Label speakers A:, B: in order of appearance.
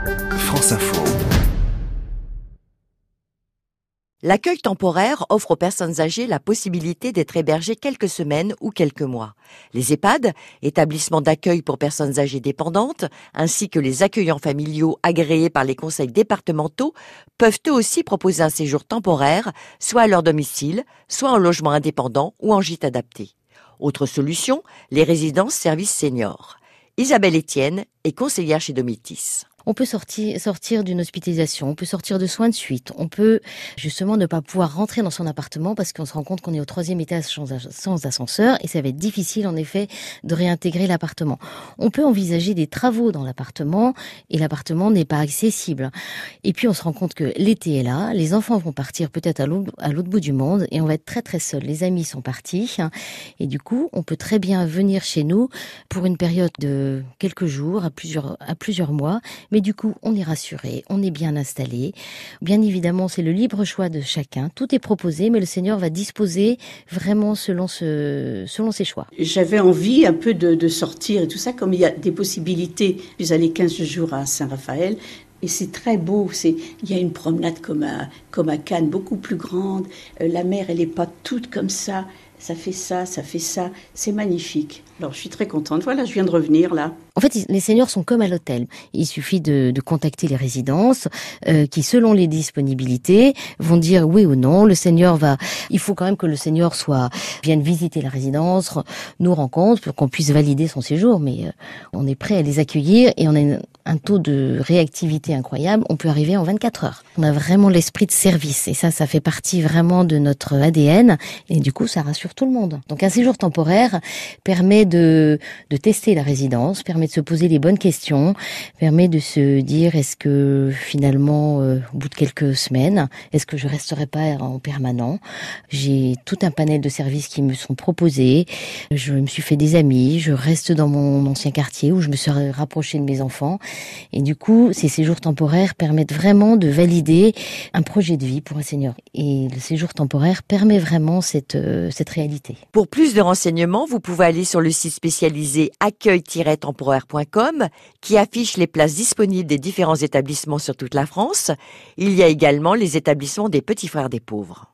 A: France Info.
B: L'accueil temporaire offre aux personnes âgées la possibilité d'être hébergées quelques semaines ou quelques mois. Les EHPAD, établissements d'accueil pour personnes âgées dépendantes, ainsi que les accueillants familiaux agréés par les conseils départementaux, peuvent eux aussi proposer un séjour temporaire, soit à leur domicile, soit en logement indépendant ou en gîte adapté. Autre solution, les résidences services seniors. Isabelle Etienne est conseillère chez Domitis.
C: On peut sortir d'une hospitalisation, on peut sortir de soins de suite, on peut justement ne pas pouvoir rentrer dans son appartement parce qu'on se rend compte qu'on est au 3e étage sans ascenseur et ça va être difficile en effet de réintégrer l'appartement. On peut envisager des travaux dans l'appartement et l'appartement n'est pas accessible. Et puis on se rend compte que l'été est là, les enfants vont partir peut-être à l'autre bout du monde et on va être très très seul. Les amis sont partis et du coup on peut très bien venir chez nous pour une période de quelques jours à plusieurs mois. Mais du coup, on est rassuré, on est bien installé. Bien évidemment, c'est le libre choix de chacun. Tout est proposé, mais le Seigneur va disposer vraiment selon ses choix.
D: J'avais envie un peu de sortir et tout ça, comme il y a des possibilités. Je suis allée 15 jours à Saint-Raphaël. Et c'est très beau, il y a une promenade comme à Cannes, beaucoup plus grande. La mer, elle n'est pas toute comme ça. Ça fait ça, c'est magnifique. Alors je suis très contente, voilà, je viens de revenir là.
C: En fait, les seniors sont comme à l'hôtel. Il suffit de contacter les résidences qui, selon les disponibilités, vont dire oui ou non. Le senior il faut quand même que le senior vienne visiter la résidence, nous rencontre pour qu'on puisse valider son séjour. Mais on est prêt à les accueillir et on a un taux de réactivité incroyable. On peut arriver en 24 heures. On a vraiment l'esprit de service et ça fait partie vraiment de notre ADN et du coup, ça rassure tout le monde. Donc un séjour temporaire permet de tester la résidence, permet de se poser les bonnes questions, permet de se dire est-ce que finalement, au bout de quelques semaines, est-ce que je resterai pas en permanent? J'ai tout un panel de services qui me sont proposés. Je me suis fait des amis, je reste dans mon ancien quartier où je me suis rapprochée de mes enfants. Et du coup, ces séjours temporaires permettent vraiment de valider un projet de vie pour un senior. Et le séjour temporaire permet vraiment cette réalité.
B: Pour plus de renseignements, vous pouvez aller sur le site spécialisé accueil-temporaire.com qui affiche les places disponibles des différents établissements sur toute la France. Il y a également les établissements des Petits Frères des Pauvres.